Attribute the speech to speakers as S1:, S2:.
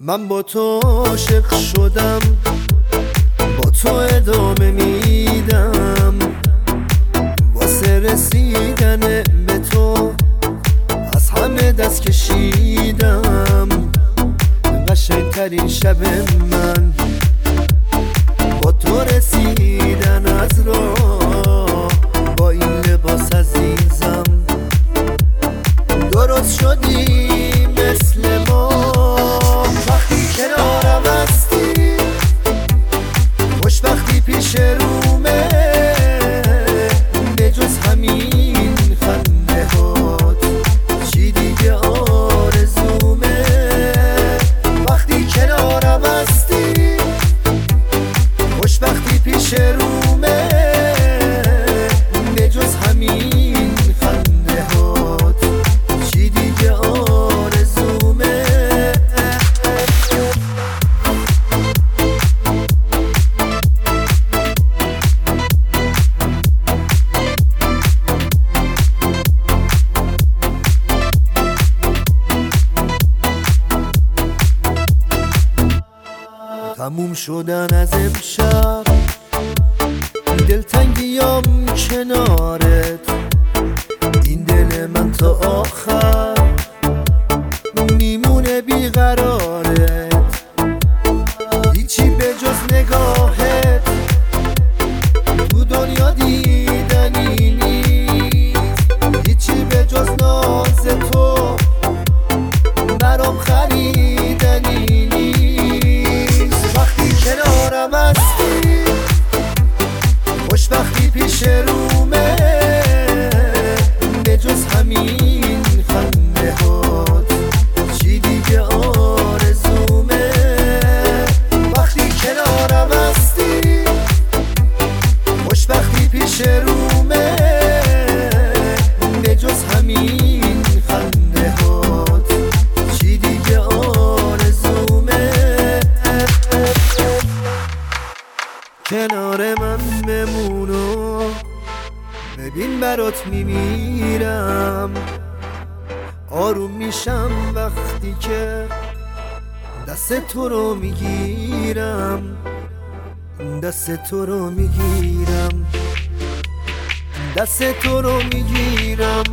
S1: من با تو عاشق شدم، با تو ادامه میدم، واسه رسیدن به تو از همه دست کشیدم. قشنگترین شب من با تو رسیدن از راه، با این لباس عزیزم درست شدی مثل ما. وقتی کنارم هستی خوشبختی پیش رومه، به جز همین خنده هات چی دیگه آرزومه. وقتی کنارم هستی خوشبختی پیش رومه، به جز همین خنده هات چی دیگه آرزومه. تموم شدن از امشب دلتنگیام کنارت، این دل من تا آخر میمونه بیقرارت. هیچی به جز نگاهت تو دنیا دیدنی نیست، هیچی به جز ناز تو برام خریدنی نیست. وقتی کنارم هستی خوشبختی پیش رومه، به جز همین خنده هات چی دیگه آرزومه. وقتی کنارم هستی خوشبختی پیش رومه، به جز همین خنده هات چی دیگه آرزومه. کنار من بمون و ببین برات میمیرم، آروم میشم وقتی که دست تو رو میگیرم، دست تو رو میگیرم، دست تو رو میگیرم.